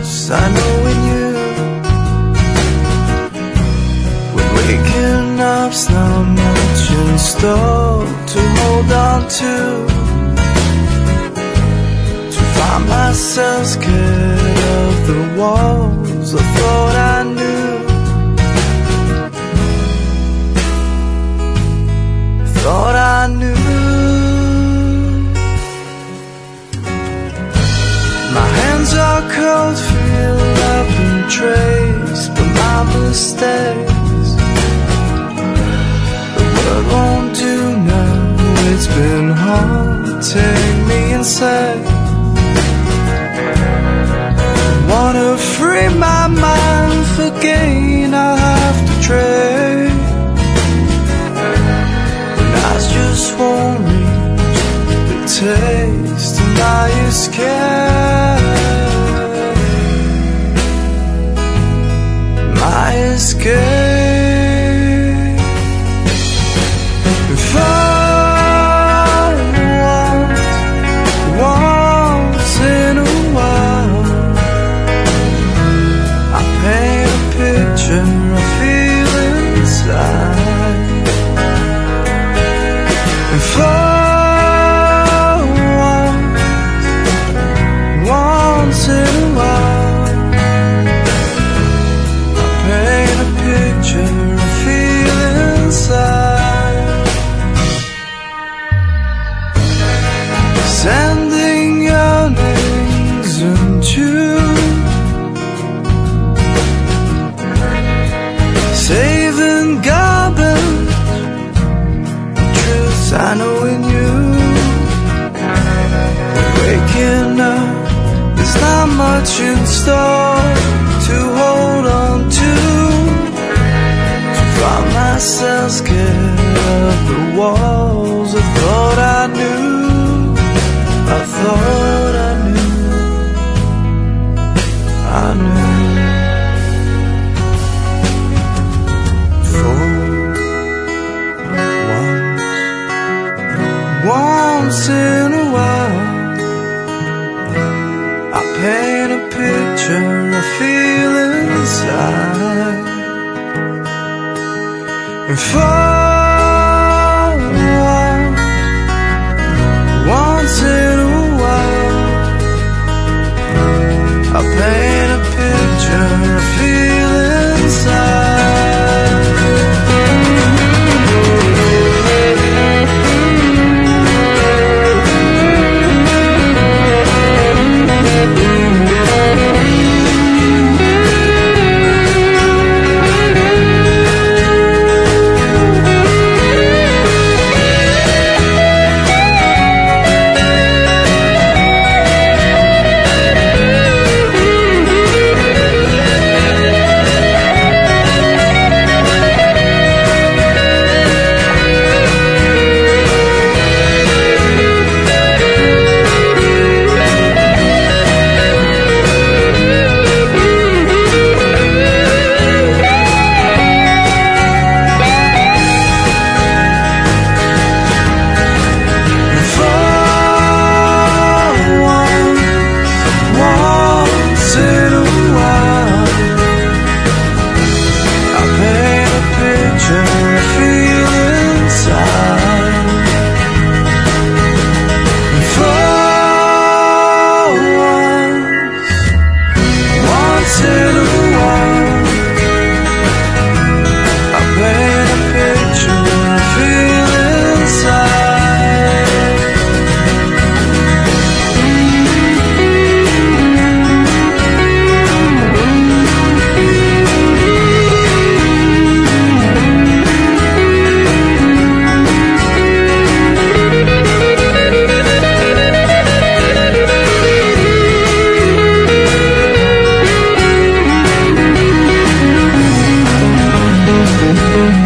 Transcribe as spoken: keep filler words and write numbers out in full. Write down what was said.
'Cause I know when you, when waking up's not much in store to hold on to, to find myself scared of the walls I thought I knew, thought I knew. My hands are cold, feel I've been traced by my mistakes. The word won't do now, it's been haunting me inside. Wanna free my mind for gain, I'll have to trade. When eyes just won't reach the taste of my escape, my escape. If I want, once in a while, I paint a picture I feel inside. If I want, once in a while, I paint a picture I feel inside. Sending yearnings into saving garbage, truths I know in you. Waking up, there's not much in store to hold on to, to find myself scared of the walls I thought I knew, I thought I knew, I knew. Once in a while, I paint a picture I feel inside. If I want, once in a while, I paint a picture I feel inside. Thank you.